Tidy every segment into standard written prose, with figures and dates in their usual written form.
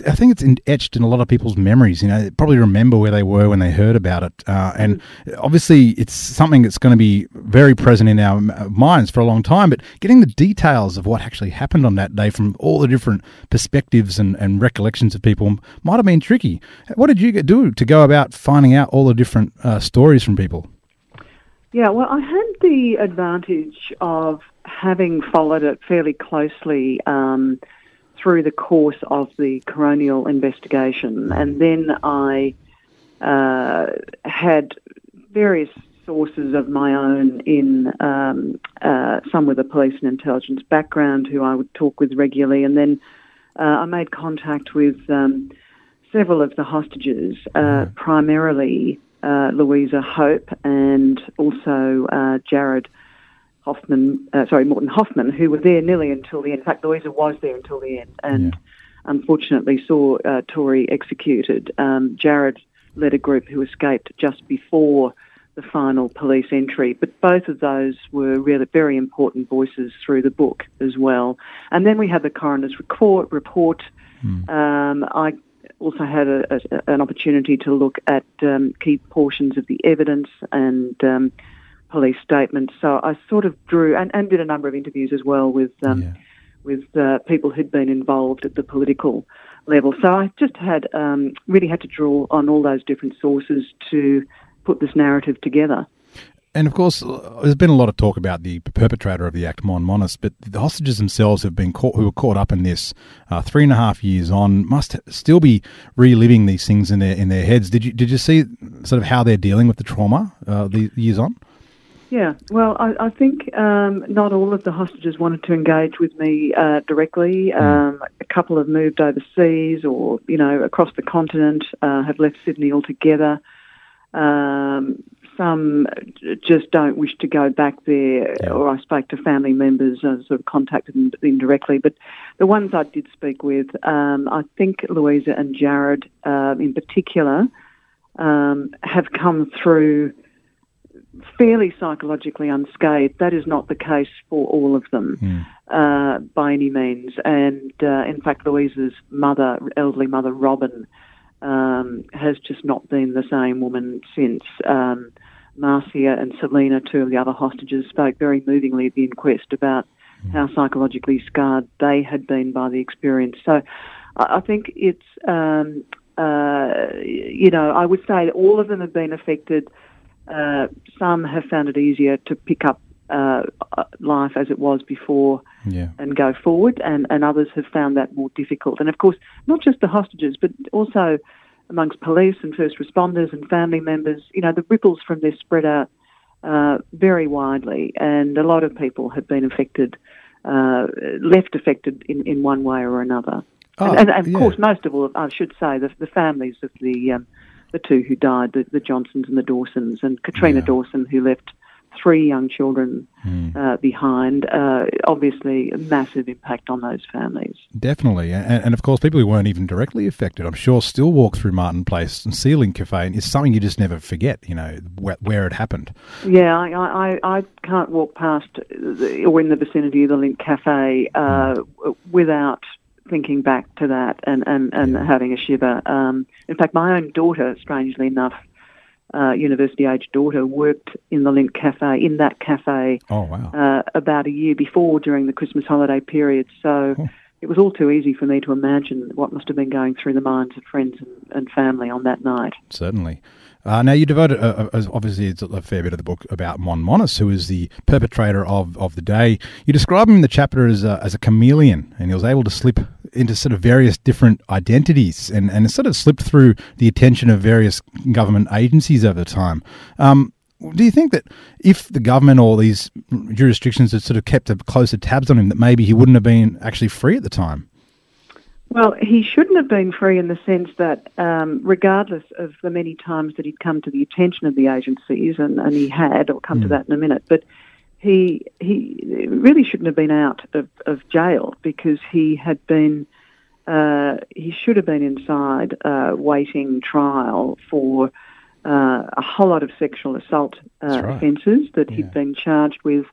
I think it's etched in a lot of people's memories. They probably remember where they were when they heard about it. And obviously it's something that's going to be very present in our minds for a long time, but getting the details of what actually happened on that day from all the different perspectives and recollections of people might have been tricky. What did you do to go about finding out all the different stories from people? Yeah, well, I had the advantage of having followed it fairly closely through the course of the coronial investigation, and then I had various sources of my own in some with a police and intelligence background who I would talk with regularly, and then I made contact with several of the hostages, primarily Louisa Hope and also Morton Hoffman, who were there nearly until the end. In fact, Louisa was there until the end and unfortunately saw Tory executed. Jared led a group who escaped just before the final police entry, but both of those were really very important voices through the book as well. And then we had the coroner's report. I also had an opportunity to look at key portions of the evidence and police statements. So I sort of drew and did a number of interviews as well with people who'd been involved at the political level. So I just had really had to draw on all those different sources to put this narrative together. And, of course, there's been a lot of talk about the perpetrator of the act, Mon Monis, but the hostages themselves who were caught up in this 3.5 years on must still be reliving these things in their heads. Did you see sort of how they're dealing with the trauma the years on? Yeah, well, I think not all of the hostages wanted to engage with me directly. A couple have moved overseas or, across the continent, have left Sydney altogether. Some just don't wish to go back there, or I spoke to family members and sort of contacted them indirectly. But the ones I did speak with, I think Louisa and Jared in particular have come through fairly psychologically unscathed. That is not the case for all of them by any means. And in fact, Louisa's mother, elderly mother, Robin, has just not been the same woman since. Marcia and Selena, two of the other hostages, spoke very movingly at the inquest about how psychologically scarred they had been by the experience. So I think it's, I would say that all of them have been affected. Some have found it easier to pick up life as it was before and go forward, and others have found that more difficult. And, of course, not just the hostages, but also amongst police and first responders and family members, the ripples from this spread out very widely, and a lot of people have been affected, left affected in one way or another. And of course, most of all, I should say, the families of the two who died, the Johnsons and the Dawsons, and Katrina Dawson, who left 3 young children behind, obviously a massive impact on those families. Definitely. And of course, people who weren't even directly affected, I'm sure, still walk through Martin Place and see Link Cafe, and it's something you just never forget, where it happened. Yeah, I can't walk past or in the vicinity of the Link Cafe without thinking back to that and having a shiver. In fact, my own daughter, strangely enough, university-age daughter, worked in the Link Cafe, in that cafe, about a year before during the Christmas holiday period. So it was all too easy for me to imagine what must have been going through the minds of friends and family on that night. Certainly. Now, you devoted, obviously, it's a fair bit of the book about Mon Monis, who is the perpetrator of the day. You describe him in the chapter as a chameleon, and he was able to slip into sort of various different identities and it sort of slipped through the attention of various government agencies over time. Do you think that if the government or these jurisdictions had sort of kept a closer tabs on him, that maybe he wouldn't have been actually free at the time? Well, he shouldn't have been free in the sense that regardless of the many times that he'd come to the attention of the agencies, and he had, I'll come to that in a minute, but he really shouldn't have been out of jail because he had been, he should have been inside waiting trial for a whole lot of sexual assault offences that he'd been charged with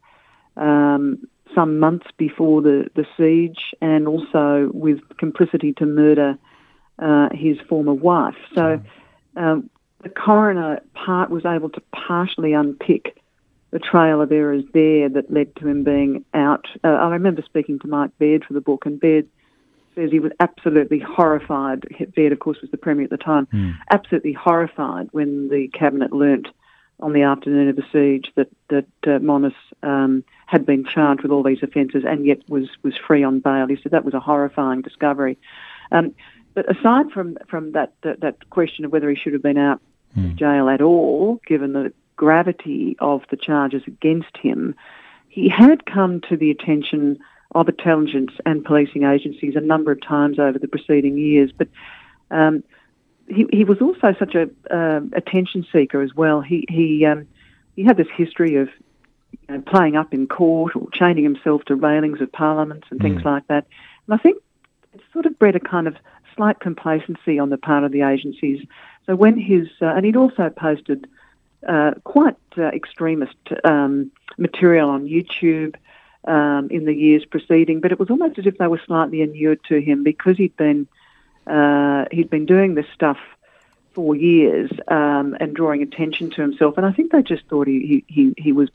some months before the siege, and also with complicity to murder his former wife. So the coroner was able to partially unpick the trail of errors there that led to him being out. I remember speaking to Mike Baird for the book, and Baird says he was absolutely horrified. Baird, of course, was the Premier at the time, absolutely horrified when the Cabinet learnt on the afternoon of the siege that Monis had been charged with all these offences and yet was free on bail. He said that was a horrifying discovery. But aside from that question of whether he should have been out of jail at all, given the gravity of the charges against him, he had come to the attention of intelligence and policing agencies a number of times over the preceding years. But he was also such a attention seeker as well. He had this history of playing up in court or chaining himself to railings of parliaments and things like that. And I think it sort of bred a kind of slight complacency on the part of the agencies. So when and he'd also posted quite extremist material on YouTube in the years preceding, but it was almost as if they were slightly inured to him because he'd been doing this stuff for years and drawing attention to himself, and I think they just thought he was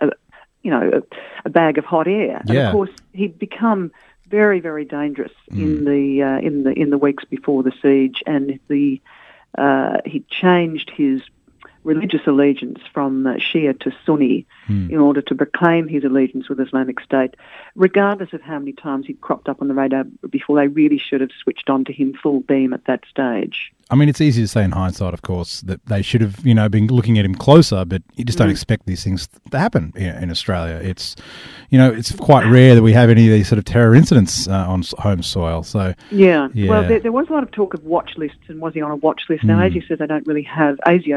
a bag of hot air. Yeah. And of course, he'd become very, very dangerous in the weeks before the siege, and he changed his religious allegiance from Shia to Sunni in order to proclaim his allegiance with Islamic State, regardless of how many times he'd cropped up on the radar before they really should have switched on to him full beam at that stage. I mean, it's easy to say in hindsight, of course, that they should have, been looking at him closer, but you just don't expect these things to happen in Australia. It's, it's quite rare that we have any of these sort of terror incidents on home soil. So yeah. Well, there was a lot of talk of watch lists, and was he on a watch list? Now, ASIO says they don't really have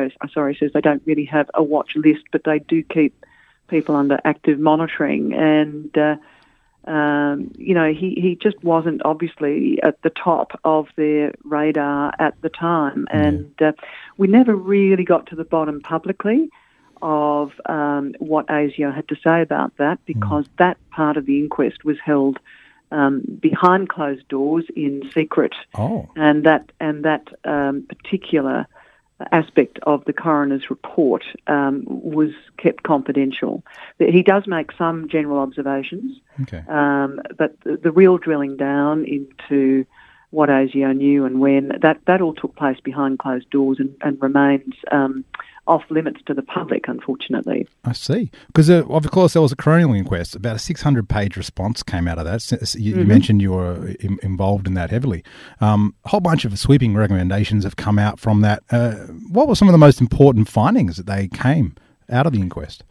a watch list, but they do keep people under active monitoring, and he just wasn't obviously at the top of their radar at the time, and we never really got to the bottom publicly of what ASIO had to say about that, because that part of the inquest was held behind closed doors in secret, and that particular aspect of the coroner's report was kept confidential. He does make some general observations, but the real drilling down into what ASIO knew and when, that all took place behind closed doors and remains off limits to the public, unfortunately. I see. Because, of course, there was a coronial inquest. About a 600-page response came out of that. You mentioned you were involved in that heavily. A whole bunch of sweeping recommendations have come out from that. What were some of the most important findings that they came out of the inquest?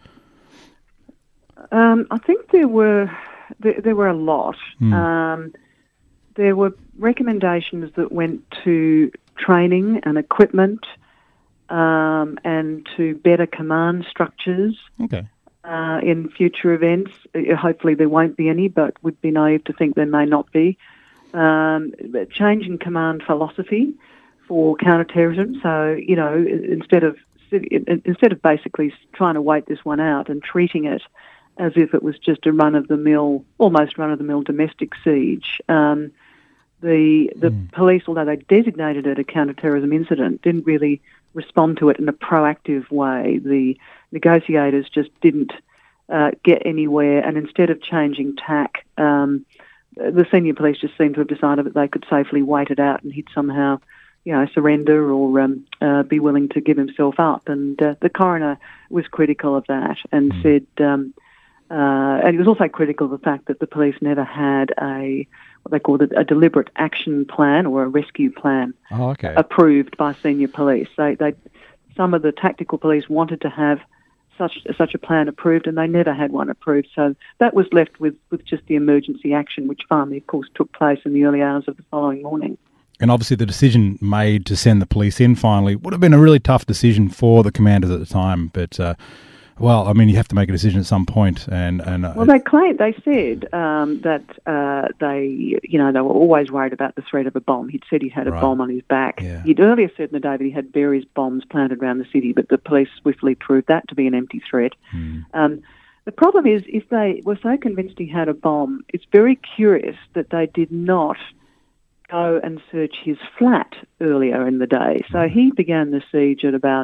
I think there were a lot. There were recommendations that went to training and equipment, and to better command structures in future events. Hopefully there won't be any, but would be naive to think there may not be. Change in command philosophy for counterterrorism. So, instead of basically trying to wait this one out and treating it as if it was just a almost run-of-the-mill domestic siege, the police, although they designated it a counterterrorism incident, didn't really respond to it in a proactive way. The negotiators just didn't get anywhere, and instead of changing tack, the senior police just seemed to have decided that they could safely wait it out, and he'd somehow, surrender or be willing to give himself up. And the coroner was critical of that and said, and he was also critical of the fact that the police never had what they called a deliberate action plan or a rescue plan approved by senior police. Some of the tactical police wanted to have such a plan approved, and they never had one approved. So that was left with just the emergency action, which finally, of course, took place in the early hours of the following morning. And obviously the decision made to send the police in finally would have been a really tough decision for the commanders at the time, but... you have to make a decision at some point, and they said that they were always worried about the threat of a bomb. He'd said he had a bomb on his back. Yeah. He'd earlier said in the day that he had various bombs planted around the city, but the police swiftly proved that to be an empty threat. The problem is, if they were so convinced he had a bomb, it's very curious that they did not go and search his flat earlier in the day. So he began the siege at about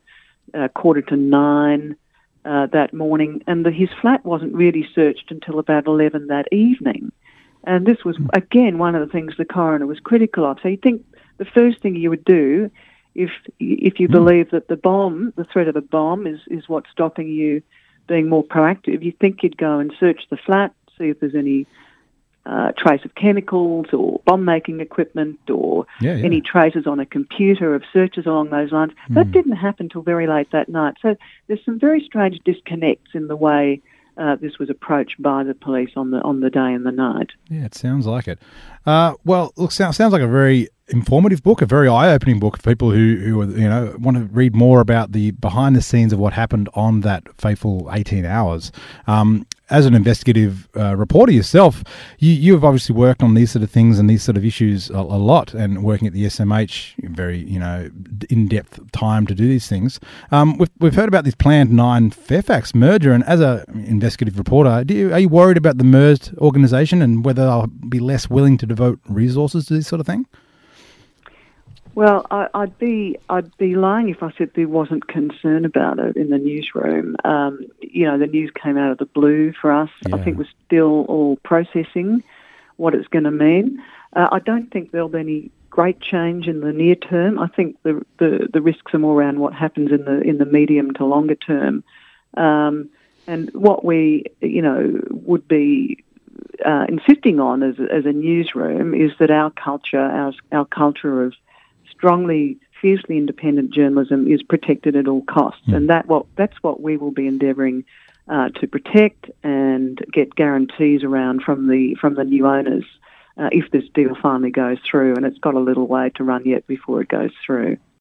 8:45 that morning, and his flat wasn't really searched until about 11 that evening. And this was, again, one of the things the coroner was critical of. So you think the first thing you would do if you believe that the threat of a bomb is what's stopping you being more proactive, you think you'd go and search the flat, see if there's any trace of chemicals or bomb-making equipment or any traces on a computer of searches along those lines. That didn't happen till very late that night. So there's some very strange disconnects in the way this was approached by the police on the day and the night. Yeah, it sounds like it. Well, look, sounds like a very informative book, a very eye-opening book for people who want to read more about the behind the scenes of what happened on that fateful 18 hours. As an investigative reporter yourself, you have obviously worked on these sort of things and these sort of issues a lot, and working at the SMH, very in-depth time to do these things. We've heard about this planned 9 Fairfax merger, and as an investigative reporter, are you worried about the merged organisation and whether they'll be less willing to devote resources to this sort of thing? Well, I'd be lying if I said there wasn't concern about it in the newsroom. The news came out of the blue for us. Yeah. I think we're still all processing what it's going to mean. I don't think there'll be any great change in the near term. I think the risks are more around what happens in the medium to longer term. And what we would be insisting on as a newsroom is that our culture of strongly, fiercely independent journalism is protected at all costs, and that's what we will be endeavouring to protect and get guarantees around from the new owners if this deal finally goes through, and it's got a little way to run yet before it goes through.